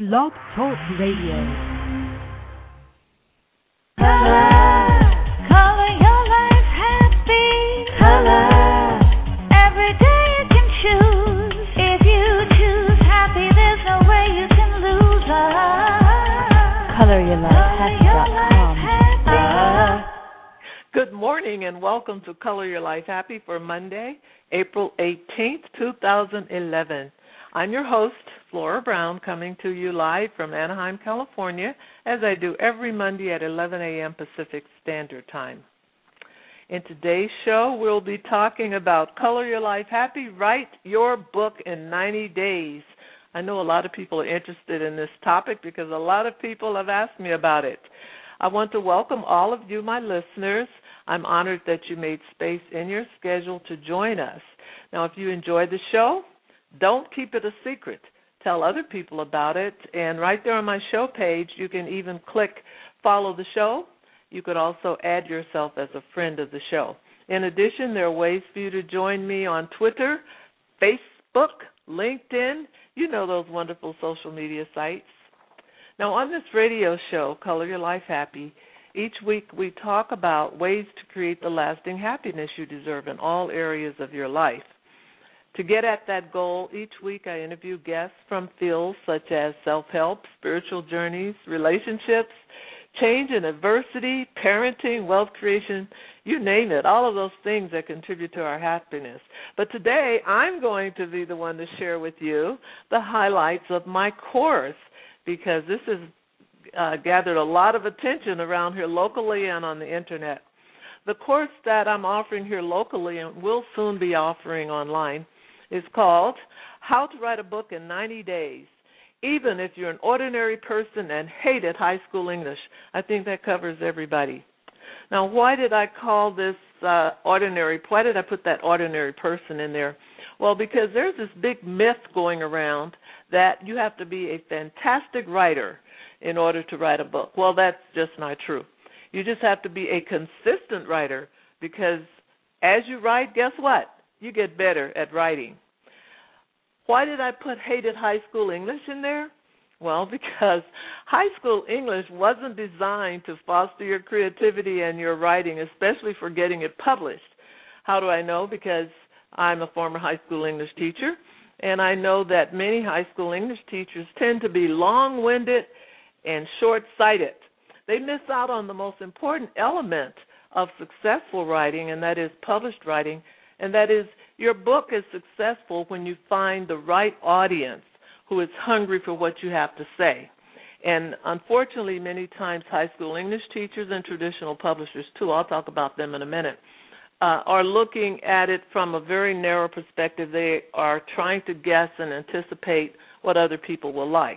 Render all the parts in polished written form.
Blog Talk Radio. Good morning and welcome to Color Your Life Happy for Monday, April 18th, 2011. I'm your host, Flora Brown, coming to you live from Anaheim, California, as I do every Monday at 11 a.m. Pacific Standard Time. In today's show, we'll be talking about Color Your Life Happy, Write Your Book in 90 Days. I know a lot of people are interested in this topic because a lot of people have asked me about it. I want to welcome all of you, my listeners. I'm honored that you made space in your schedule to join us. Now, if you enjoyed the show, don't keep it a secret. Tell other people about it. And right there on my show page, you can even click follow the show. You could also add yourself as a friend of the show. In addition, there are ways for you to join me on Twitter, Facebook, LinkedIn. You know those wonderful social media sites. Now, on this radio show, Color Your Life Happy, each week we talk about ways to create the lasting happiness you deserve in all areas of your life. To get at that goal, each week I interview guests from fields such as self-help, spiritual journeys, relationships, change and adversity, parenting, wealth creation, you name it, all of those things that contribute to our happiness. But today I'm going to be the one to share with you the highlights of my course, because this has gathered a lot of attention around here locally and on the Internet. The course that I'm offering here locally and will soon be offering online is called How to Write a Book in 90 Days, even if you're an ordinary person and hated high school English. I think that covers everybody. Now, why did I call this ordinary? Why did I put that ordinary person in there? Well, because there's this big myth going around that you have to be a fantastic writer in order to write a book. Well, that's just not true. You just have to be a consistent writer, because as you write, guess what? You get better at writing. Why did I put hated high school English in there? Well, because high school English wasn't designed to foster your creativity and your writing, especially for getting it published. How do I know? Because I'm a former high school English teacher, and I know that many high school English teachers tend to be long-winded and short-sighted. They miss out on the most important element of successful writing, and that is published writing, and that is your book is successful when you find the right audience who is hungry for what you have to say. And unfortunately, many times high school English teachers and traditional publishers, too, I'll talk about them in a minute, are looking at it from a very narrow perspective. They are trying to guess and anticipate what other people will like.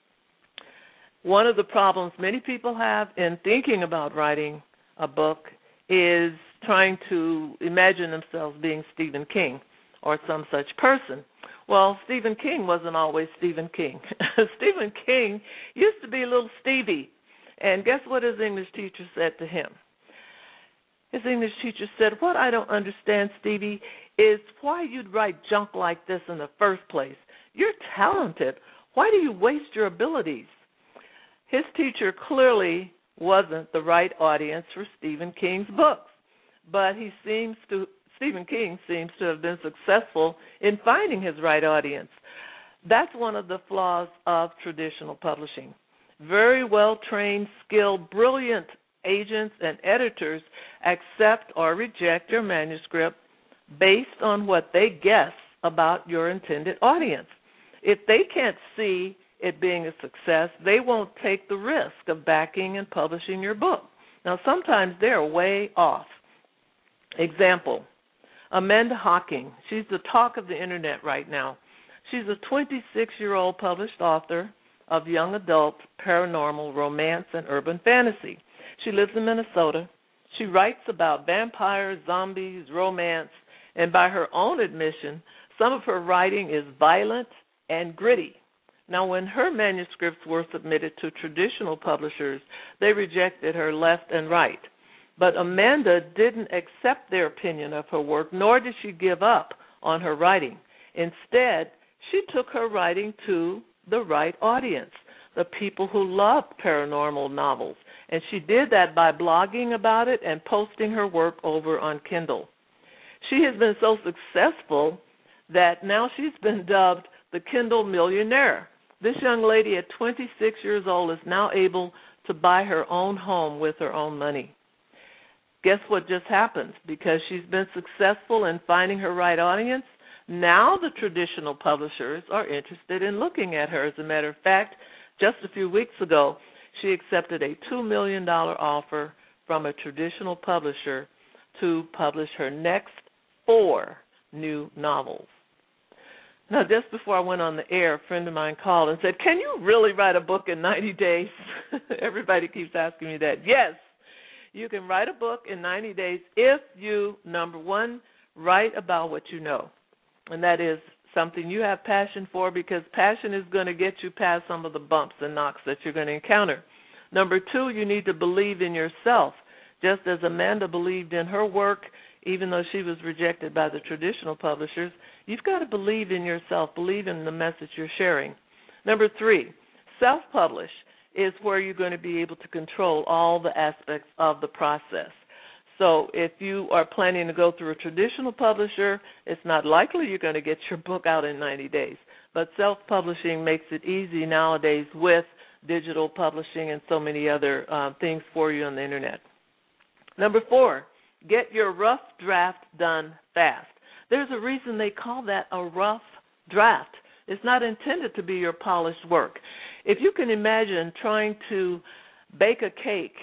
One of the problems many people have in thinking about writing a book is trying to imagine themselves being Stephen King or some such person. Well, Stephen King wasn't always Stephen King. Stephen King used to be a little Stevie, and guess what his English teacher said to him? His English teacher said, "What I don't understand, Stevie, is why you'd write junk like this in the first place. You're talented. Why do you waste your abilities?" His teacher clearly wasn't the right audience for Stephen King's books, but Stephen King seems to have been successful in finding his right audience. That's one of the flaws of traditional publishing. Very well-trained, skilled, brilliant agents and editors accept or reject your manuscript based on what they guess about your intended audience. If they can't see it being a success, they won't take the risk of backing and publishing your book. Now, sometimes they're way off. Example, Amanda Hocking. She's the talk of the Internet right now. She's a 26-year-old published author of young adult, paranormal, romance, and urban fantasy. She lives in Minnesota. She writes about vampires, zombies, romance, and by her own admission, some of her writing is violent and gritty. Now, when her manuscripts were submitted to traditional publishers, they rejected her left and right. But Amanda didn't accept their opinion of her work, nor did she give up on her writing. Instead, she took her writing to the right audience. the people who love paranormal novels. And she did that by blogging about it and posting her work over on Kindle. She has been so successful that now she's been dubbed the Kindle Millionaire. This young lady at 26 years old is now able to buy her own home with her own money. Guess what just happened? Because she's been successful in finding her right audience, now the traditional publishers are interested in looking at her. As a matter of fact, just a few weeks ago, she accepted a $2 million offer from a traditional publisher to publish her next 4 new novels. Now, just before I went on the air, a friend of mine called and said, "Can you really write a book in 90 days? Everybody keeps asking me that. Yes, you can write a book in 90 days if you, number one, write about what you know. And that is something you have passion for, because passion is going to get you past some of the bumps and knocks that you're going to encounter. Number 2, you need to believe in yourself. Just as Amanda believed in her work, even though she was rejected by the traditional publishers, you've got to believe in yourself, believe in the message you're sharing. Number 3, self-publish is where you're going to be able to control all the aspects of the process. So if you are planning to go through a traditional publisher, it's not likely you're going to get your book out in 90 days. But self-publishing makes it easy nowadays with digital publishing and so many other things for you on the Internet. Number 4, get your rough draft done fast. There's a reason they call that a rough draft. It's not intended to be your polished work. If you can imagine trying to bake a cake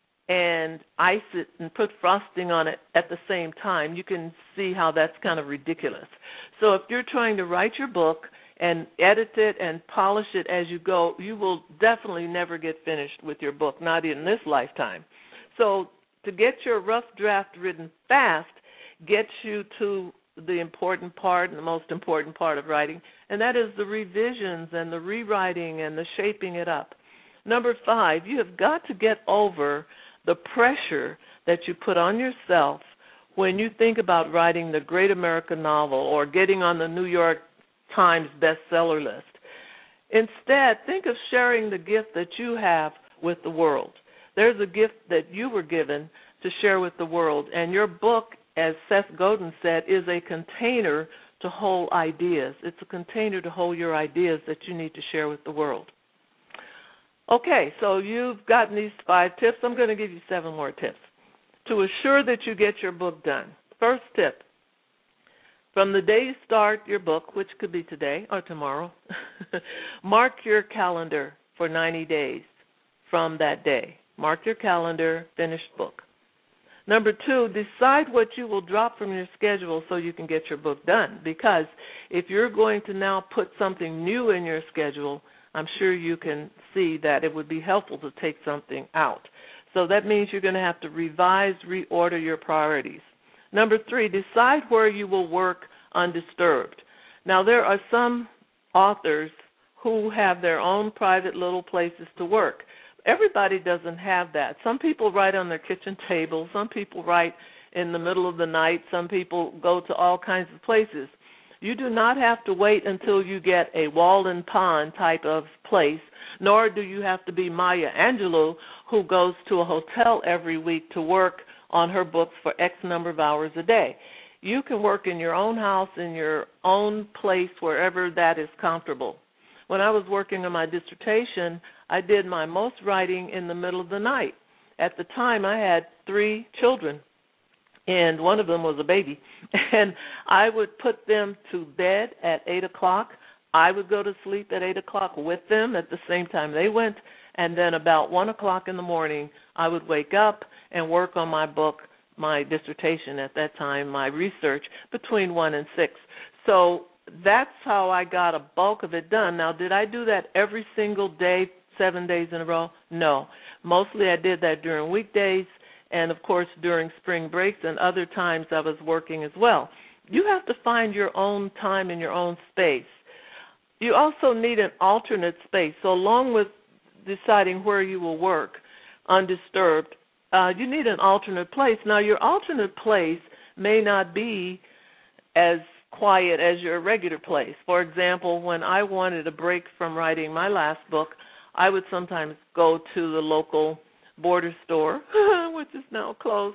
and ice it and put frosting on it at the same time, you can see how that's kind of ridiculous. So if you're trying to write your book and edit it and polish it as you go, you will definitely never get finished with your book, not in this lifetime. So to get your rough draft written fast gets you to the important part and the most important part of writing, and that is the revisions and the rewriting and the shaping it up. Number 5, you have got to get over the pressure that you put on yourself when you think about writing the great American novel or getting on the New York Times bestseller list. Instead, think of sharing the gift that you have with the world. There's a gift that you were given to share with the world, and your book, as Seth Godin said, is a container to hold ideas. It's a container to hold your ideas that you need to share with the world. Okay, so you've gotten these 5 tips. I'm going to give you 7 more tips to assure that you get your book done. First tip, from the day you start your book, which could be today or tomorrow, mark your calendar for 90 days from that day. Mark your calendar, finished book. Number 2, decide what you will drop from your schedule so you can get your book done, because if you're going to now put something new in your schedule, I'm sure you can see that it would be helpful to take something out. So that means you're going to have to revise, reorder your priorities. Number 3, decide where you will work undisturbed. Now, there are some authors who have their own private little places to work. Everybody doesn't have that. Some people write on their kitchen table. Some people write in the middle of the night. Some people go to all kinds of places. You do not have to wait until you get a Walden Pond type of place, nor do you have to be Maya Angelou, who goes to a hotel every week to work on her books for X number of hours a day. You can work in your own house, in your own place, wherever that is comfortable. When I was working on my dissertation, I did my most writing in the middle of the night. At the time, I had 3 children, and one of them was a baby. And I would put them to bed at 8 o'clock. I would go to sleep at 8 o'clock with them at the same time they went, and then about 1 o'clock in the morning, I would wake up and work on my book, my dissertation at that time, my research, between 1 and 6. So that's how I got a bulk of it done. Now, did I do that every single day, 7 days in a row? No. Mostly I did that during weekdays and, of course, during spring breaks and other times I was working as well. You have to find your own time and your own space. You also need an alternate space. So along with deciding where you will work undisturbed, you need an alternate place. Now, your alternate place may not be as quiet as your regular place. For example, when I wanted a break from writing my last book, I would sometimes go to the local border store, which is now closed,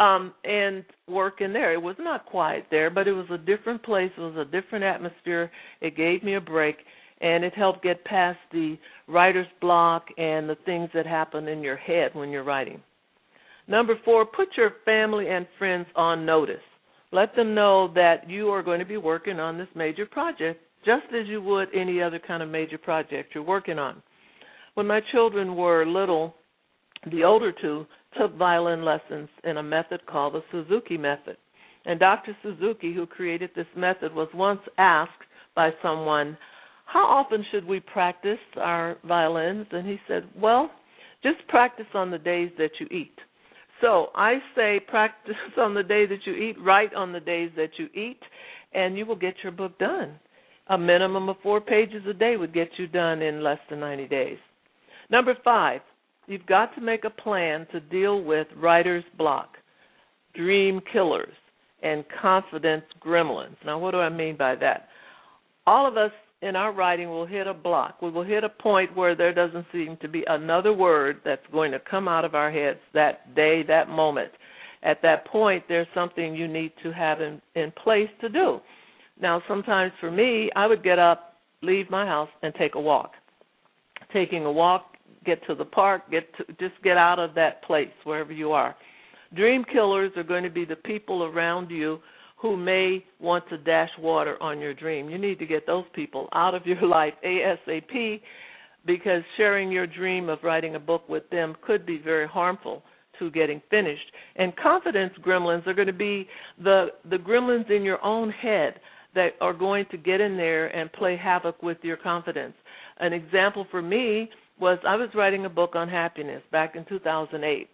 and work in there. It was not quiet there, but it was a different place. It was a different atmosphere. It gave me a break, and it helped get past the writer's block and the things that happen in your head when you're writing. Number 4, put your family and friends on notice. Let them know that you are going to be working on this major project, just as you would any other kind of major project you're working on. When my children were little, the older two took violin lessons in a method called the Suzuki method. And Dr. Suzuki, who created this method, was once asked by someone, how often should we practice our violins? And he said, well, just practice on the days that you eat. So I say practice on the day that you eat, write on the days that you eat, and you will get your book done. A minimum of 4 pages a day would get you done in less than 90 days. Number 5, you've got to make a plan to deal with writer's block, dream killers, and confidence gremlins. Now, what do I mean by that? All of us in our writing will hit a block. We will hit a point where there doesn't seem to be another word that's going to come out of our heads that day, that moment. At that point, there's something you need to have in place to do. Now, sometimes for me, I would get up, leave my house, and take a walk. Taking a walk, get to the park, just get out of that place, wherever you are. Dream killers are going to be the people around you who may want to dash water on your dream. You need to get those people out of your life ASAP, because sharing your dream of writing a book with them could be very harmful to getting finished. And confidence gremlins are going to be the gremlins in your own head that are going to get in there and play havoc with your confidence. An example for me was I was writing a book on happiness back in 2008.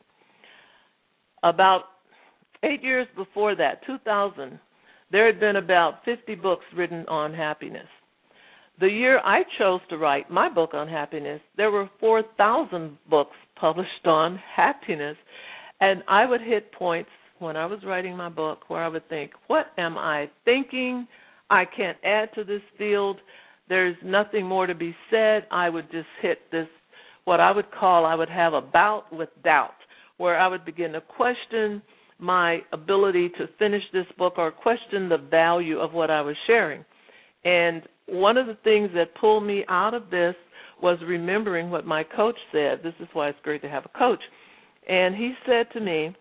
About 8 years before that, 2000, there had been about 50 books written on happiness. The year I chose to write my book on happiness, there were 4,000 books published on happiness, and I would hit points when I was writing my book where I would think, what am I thinking? I can't add to this field. There's nothing more to be said. I would just hit this, what I would call, I would have a bout with doubt, where I would begin to question my ability to finish this book or question the value of what I was sharing. And one of the things that pulled me out of this was remembering what my coach said. This is why it's great to have a coach. And he said to me,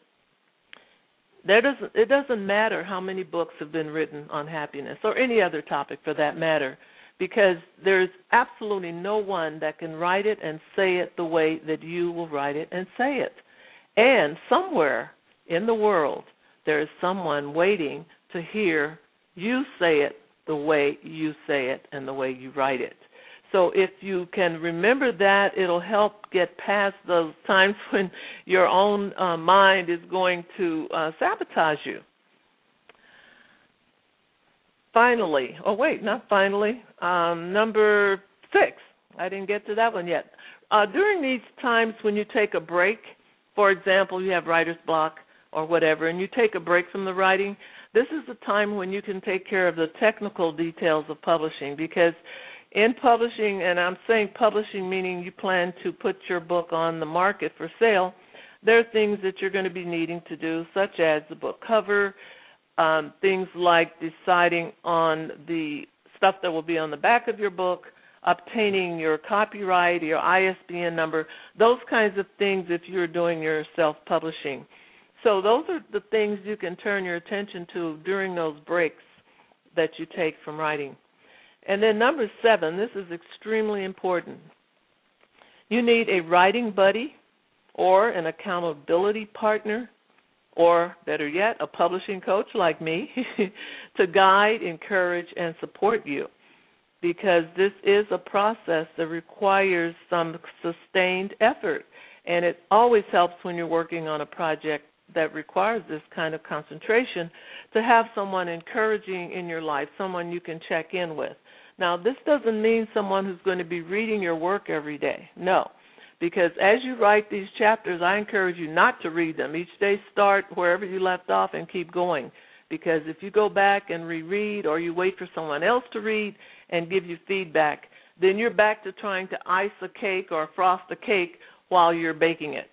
it doesn't matter how many books have been written on happiness or any other topic for that matter, because there's absolutely no one that can write it and say it the way that you will write it and say it. And somewhere in the world, there is someone waiting to hear you say it the way you say it and the way you write it. So if you can remember that, it'll help get past those times when your own mind is going to sabotage you. Finally, number 6. I didn't get to that one yet. During these times when you take a break, for example, you have writer's block or whatever, and you take a break from the writing, this is the time when you can take care of the technical details of publishing, because in publishing, and I'm saying publishing meaning you plan to put your book on the market for sale, there are things that you're going to be needing to do, such as the book cover, things like deciding on the stuff that will be on the back of your book, obtaining your copyright, your ISBN number, those kinds of things if you're doing your self-publishing. So those are the things you can turn your attention to during those breaks that you take from writing. And then number 7, this is extremely important. You need a writing buddy or an accountability partner, or better yet, a publishing coach like me to guide, encourage, and support you, because this is a process that requires some sustained effort. And it always helps when you're working on a project that requires this kind of concentration to have someone encouraging in your life, someone you can check in with. Now, this doesn't mean someone who's going to be reading your work every day. No, because as you write these chapters, I encourage you not to read them. Each day start wherever you left off and keep going, because if you go back and reread or you wait for someone else to read and give you feedback, then you're back to trying to ice a cake or frost a cake while you're baking it.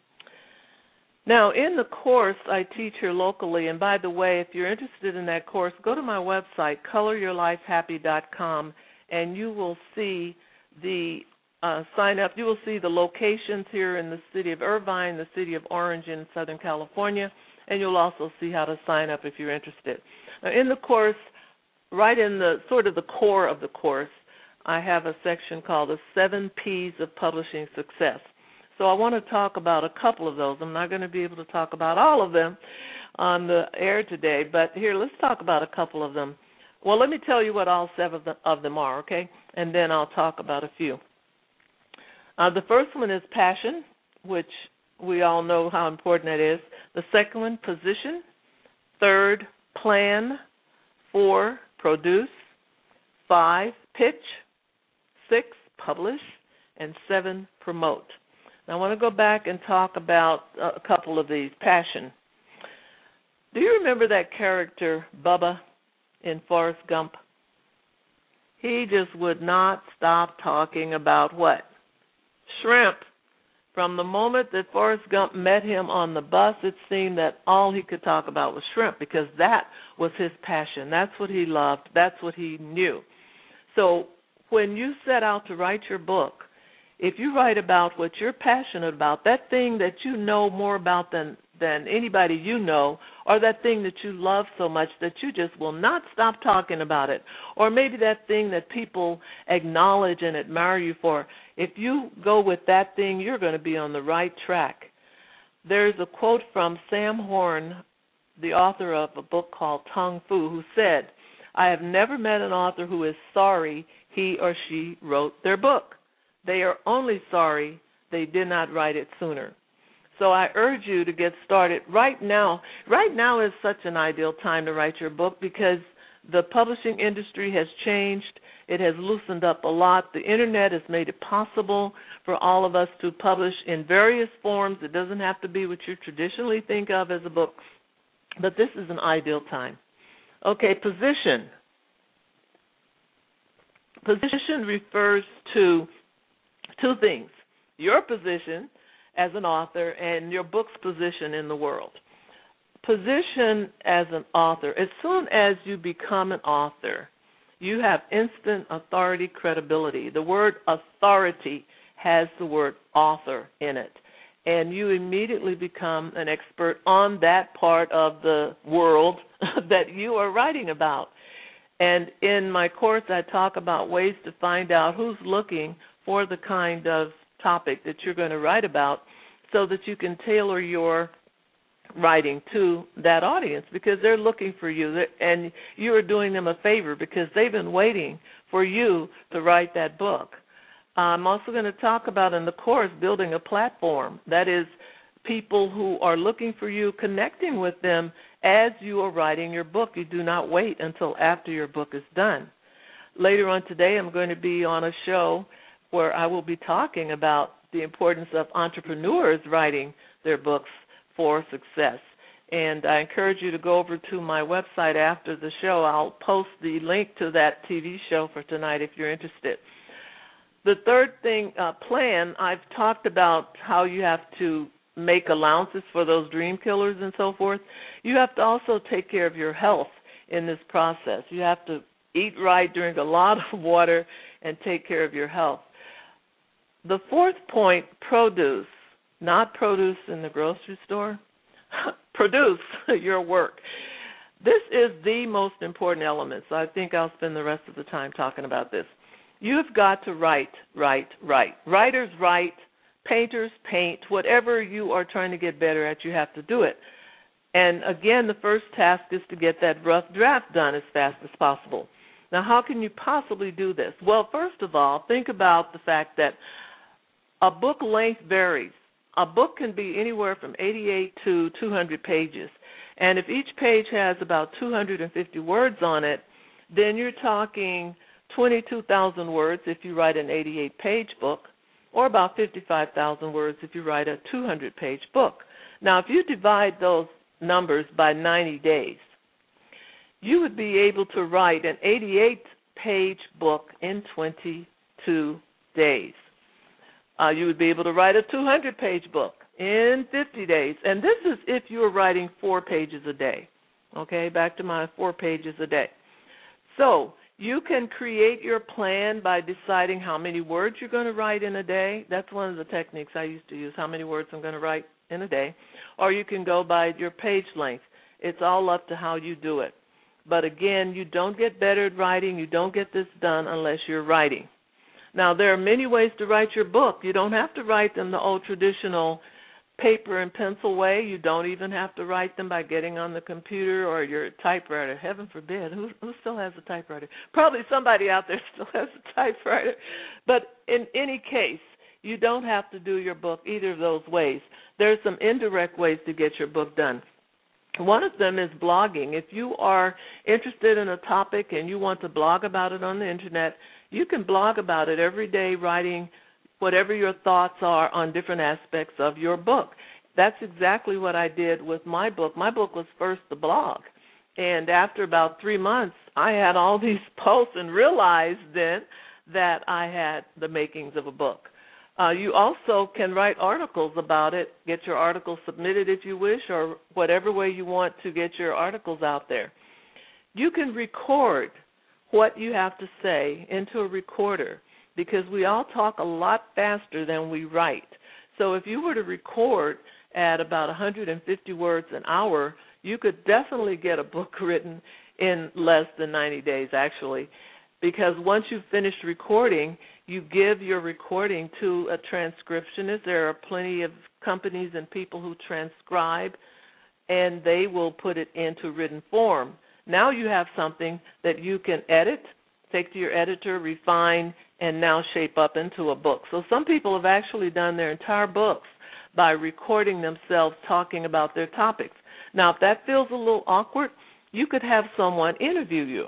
Now, in the course I teach here locally, and by the way, if you're interested in that course, go to my website, coloryourlifehappy.com, and you will see the sign up. You will see the locations here in the city of Irvine, the city of Orange in Southern California, and you'll also see how to sign up if you're interested. Now, in the course, right in the sort of the core of the course, I have a section called the 7 P's of Publishing Success. So I want to talk about a couple of those. I'm not going to be able to talk about all of them on the air today, but here, let's talk about a couple of them. Well, let me tell you what all 7 of them are, okay? And then I'll talk about a few. The first one is passion, which we all know how important that is. The second one, position. 3rd, plan. 4, produce. 5, pitch. 6, publish. And 7, promote. Now, I want to go back and talk about a couple of these. Passion. Do you remember that character, Bubba, in Forrest Gump? He just would not stop talking about what? Shrimp. From the moment that Forrest Gump met him on the bus, it seemed that all he could talk about was shrimp, because that was his passion. That's what he loved. That's what he knew. So when you set out to write your book, if you write about what you're passionate about, that thing that you know more about than anybody you know, or that thing that you love so much that you just will not stop talking about it, or maybe that thing that people acknowledge and admire you for, if you go with that thing, you're going to be on the right track. There's a quote from Sam Horn, the author of a book called Tung Fu, who said, "I have never met an author who is sorry he or she wrote their book. They are only sorry they did not write it sooner." So I urge you to get started right now. Right now is such an ideal time to write your book because the publishing industry has changed. It has loosened up a lot. The Internet has made it possible for all of us to publish in various forms. It doesn't have to be what you traditionally think of as a book, but this is an ideal time. Okay, position. Position refers to 2 things: your position as an author and your book's position in the world. Position as an author, as soon as you become an author, you have instant authority, credibility. The word authority has the word author in it, and you immediately become an expert on that part of the world that you are writing about. And in my course, I talk about ways to find out who's looking for the kind of topic that you're going to write about so that you can tailor your writing to that audience, because they're looking for you, and you are doing them a favor because they've been waiting for you to write that book. I'm also going to talk about in the course building a platform. That is, people who are looking for you, connecting with them as you are writing your book. You do not wait until after your book is done. Later on today, I'm going to be on a show where I will be talking about the importance of entrepreneurs writing their books for success. And I encourage you to go over to my website after the show. I'll post the link to that TV show for tonight if you're interested. The third thing, plan, I've talked about how you have to make allowances for those dream killers and so forth. You have to also take care of your health in this process. You have to eat right, drink a lot of water, and take care of your health. The fourth point, produce, not produce in the grocery store, produce your work. This is the most important element, so I think I'll spend the rest of the time talking about this. You've got to write. Writers write, painters paint. Whatever you are trying to get better at, you have to do it. And again, the first task is to get that rough draft done as fast as possible. Now, how can you possibly do this? Well, first of all, think about the fact that a book length varies. A book can be anywhere from 88 to 200 pages. And if each page has about 250 words on it, then you're talking 22,000 words if you write an 88-page book, or about 55,000 words if you write a 200-page book. Now, if you divide those numbers by 90 days, you would be able to write an 88-page book in 20 52 days. You would be able to write a 200-page book in 50 days. And this is if you are writing 4 pages a day. Okay, back to my 4 pages a day. So you can create your plan by deciding how many words you're going to write in a day. That's one of the techniques I used to use, how many words I'm going to write in a day. Or you can go by your page length. It's all up to how you do it. But again, you don't get better at writing. You don't get this done unless you're writing. Now, there are many ways to write your book. You don't have to write them the old traditional paper and pencil way. You don't even have to write them by getting on the computer or your typewriter. Heaven forbid. Who still has a typewriter? Probably somebody out there still has a typewriter. But in any case, you don't have to do your book either of those ways. There are some indirect ways to get your book done. One of them is blogging. If you are interested in a topic and you want to blog about it on the Internet, you can blog about it every day, writing whatever your thoughts are on different aspects of your book. That's exactly what I did with my book. My book was first the blog. And after about 3 months, I had all these posts and realized then that I had the makings of a book. You also can write articles about it, get your articles submitted if you wish, or whatever way you want to get your articles out there. You can record what you have to say into a recorder because we all talk a lot faster than we write. So if you were to record at about 150 words an hour, you could definitely get a book written in less than 90 days, actually, because once you've finished recording, you give your recording to a transcriptionist. There are plenty of companies and people who transcribe, and they will put it into written form. Now you have something that you can edit, take to your editor, refine, and now shape up into a book. So some people have actually done their entire books by recording themselves talking about their topics. Now, if that feels a little awkward, you could have someone interview you.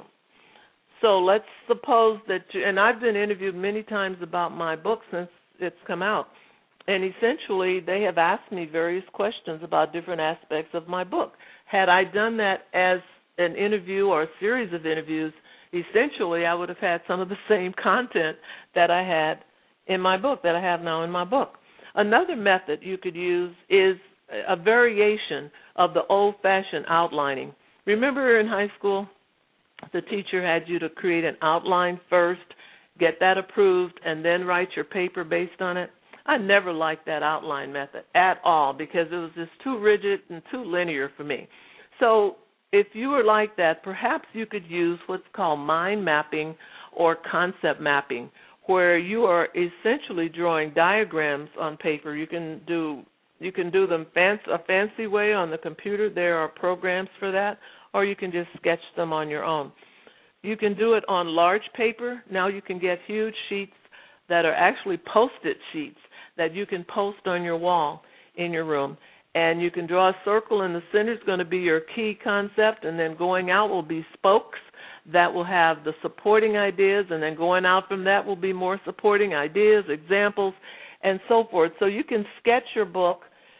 So let's suppose that and I've been interviewed many times about my book since it's come out, and essentially they have asked me various questions about different aspects of my book. Had I done that as an interview or a series of interviews, essentially I would have had some of the same content that I had in my book, that I have now in my book. Another method you could use is a variation of the old-fashioned outlining. Remember in high school, the teacher had you to create an outline first, get that approved, and then write your paper based on it? I never liked that outline method at all because it was just too rigid and too linear for me. So if you were like that, perhaps you could use what's called mind mapping or concept mapping, where you are essentially drawing diagrams on paper. You can do them a fancy way on the computer. There are programs for that. Or you can just sketch them on your own. You can do it on large paper. Now you can get huge sheets that are actually Post-it sheets that you can post on your wall in your room. And you can draw a circle, and the center is going to be your key concept, and then going out will be spokes that will have the supporting ideas, and then going out from that will be more supporting ideas, examples, and so forth. So you can sketch your book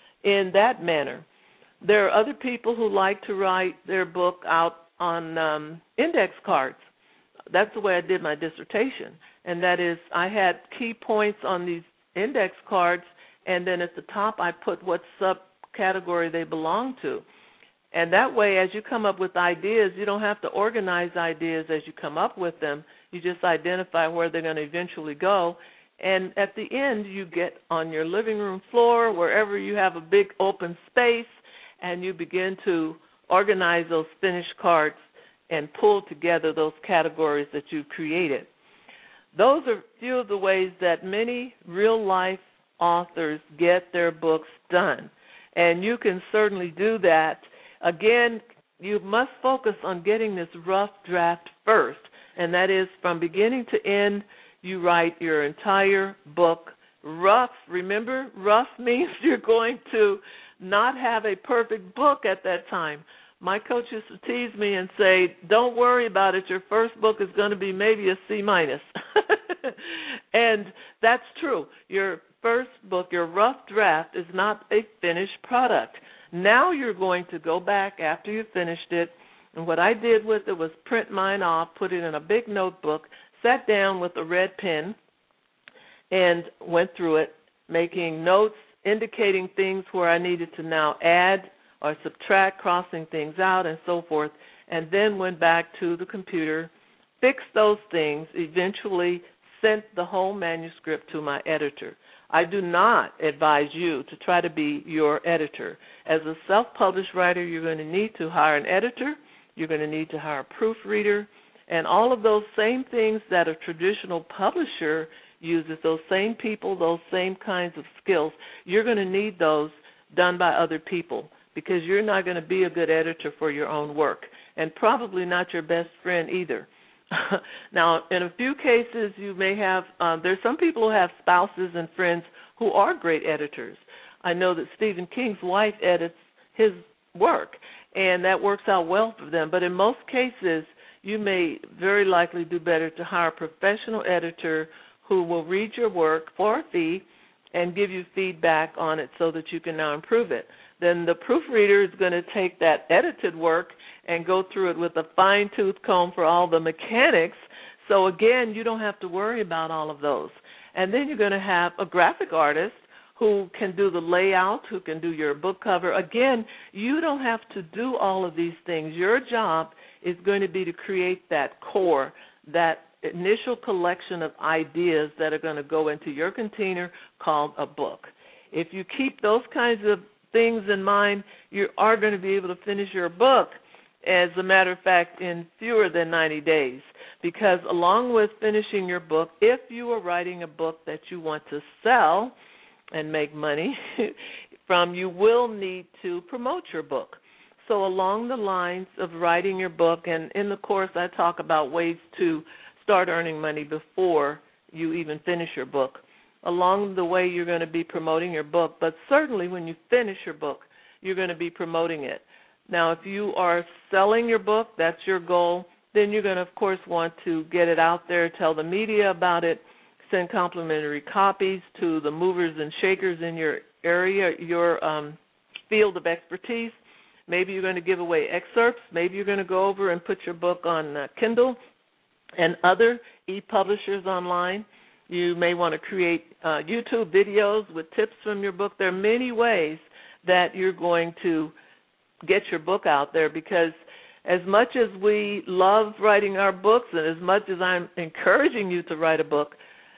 in that manner. There are other people who like to write their book out on index cards. That's the way I did my dissertation, and that is I had key points on these index cards, and then at the top I put what subcategory they belong to. And that way, as you come up with ideas, you don't have to organize ideas as you come up with them. You just identify where they're going to eventually go, and at the end you get on your living room floor, wherever you have a big open space, and you begin to organize those finished cards and pull together those categories that you've created. Those are a few of the ways that many real-life authors get their books done, and you can certainly do that. Again, you must focus on getting this rough draft first, and that is from beginning to end, you write your entire book rough. Remember, rough means you're going to not have a perfect book at that time. My coach used to tease me and say, don't worry about it. Your first book is going to be maybe a C-. And that's true. Your first book, your rough draft, is not a finished product. Now you're going to go back after you finished it, and what I did with it was print mine off, put it in a big notebook, sat down with a red pen, and went through it, making notes, indicating things where I needed to now add or subtract, crossing things out, and so forth, and then went back to the computer, fixed those things, eventually sent the whole manuscript to my editor. I do not advise you to try to be your editor. As a self-published writer, you're going to need to hire an editor, you're going to need to hire a proofreader, and all of those same things that a traditional publisher uses, those same people, those same kinds of skills, you're going to need those done by other people, because you're not going to be a good editor for your own work, and probably not your best friend either. Now, in a few cases, you may have, there's some people who have spouses and friends who are great editors. I know that Stephen King's wife edits his work, and that works out well for them. But in most cases, you may very likely do better to hire a professional editor who will read your work for a fee and give you feedback on it so that you can now improve it. Then the proofreader is going to take that edited work and go through it with a fine-tooth comb for all the mechanics. So, again, you don't have to worry about all of those. And then you're going to have a graphic artist who can do the layout, who can do your book cover. Again, you don't have to do all of these things. Your job is going to be to create that core, that initial collection of ideas that are going to go into your container called a book. If you keep those kinds of things in mind, you are going to be able to finish your book, as a matter of fact, in fewer than 90 days. Because along with finishing your book, if you are writing a book that you want to sell and make money from, you will need to promote your book. So along the lines of writing your book, and in the course I talk about ways to start earning money before you even finish your book. Along the way, you're going to be promoting your book, but certainly when you finish your book, you're going to be promoting it. Now, if you are selling your book, that's your goal, then you're going to, of course, want to get it out there, tell the media about it, send complimentary copies to the movers and shakers in your area, your field of expertise. Maybe you're going to give away excerpts. Maybe you're going to go over and put your book on Kindle and other e-publishers online. You may want to create YouTube videos with tips from your book. There are many ways that you're going to get your book out there, because as much as we love writing our books and as much as I'm encouraging you to write a book,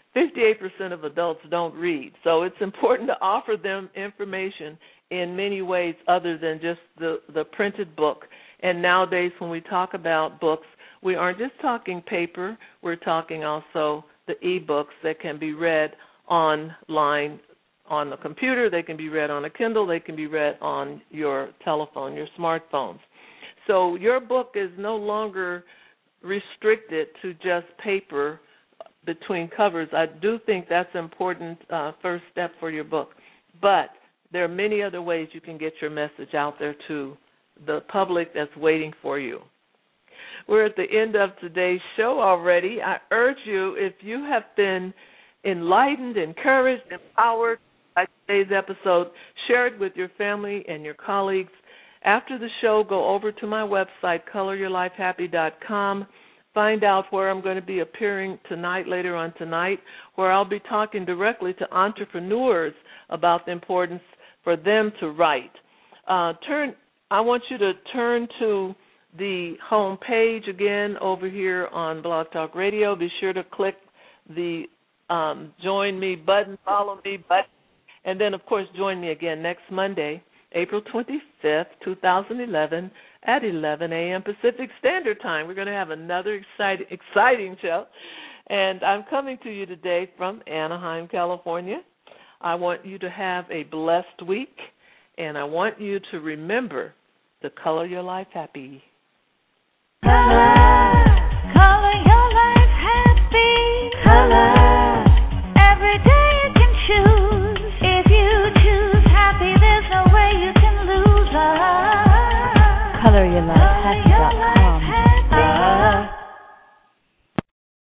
58% of adults don't read. So it's important to offer them information in many ways other than just the printed book. And nowadays when we talk about books, we aren't just talking paper, we're talking also the e-books that can be read online on the computer, they can be read on a Kindle, they can be read on your telephone, your smartphones. So your book is no longer restricted to just paper between covers. I do think that's an important first step for your book. But there are many other ways you can get your message out there to the public that's waiting for you. We're at the end of today's show already. I urge you, if you have been enlightened, encouraged, empowered by today's episode, share it with your family and your colleagues. After the show, go over to my website, coloryourlifehappy.com. Find out where I'm going to be appearing tonight, later on tonight, where I'll be talking directly to entrepreneurs about the importance for them to write. I want you to turn to the home page again over here on Blog Talk Radio. Be sure to click the join me button, follow me button, and then, of course, join me again next Monday, April 25th, 2011, at 11 a.m. Pacific Standard Time. We're going to have another exciting show, and I'm coming to you today from Anaheim, California. I want you to have a blessed week, and I want you to remember to color your life happy. Color your life happy. Color.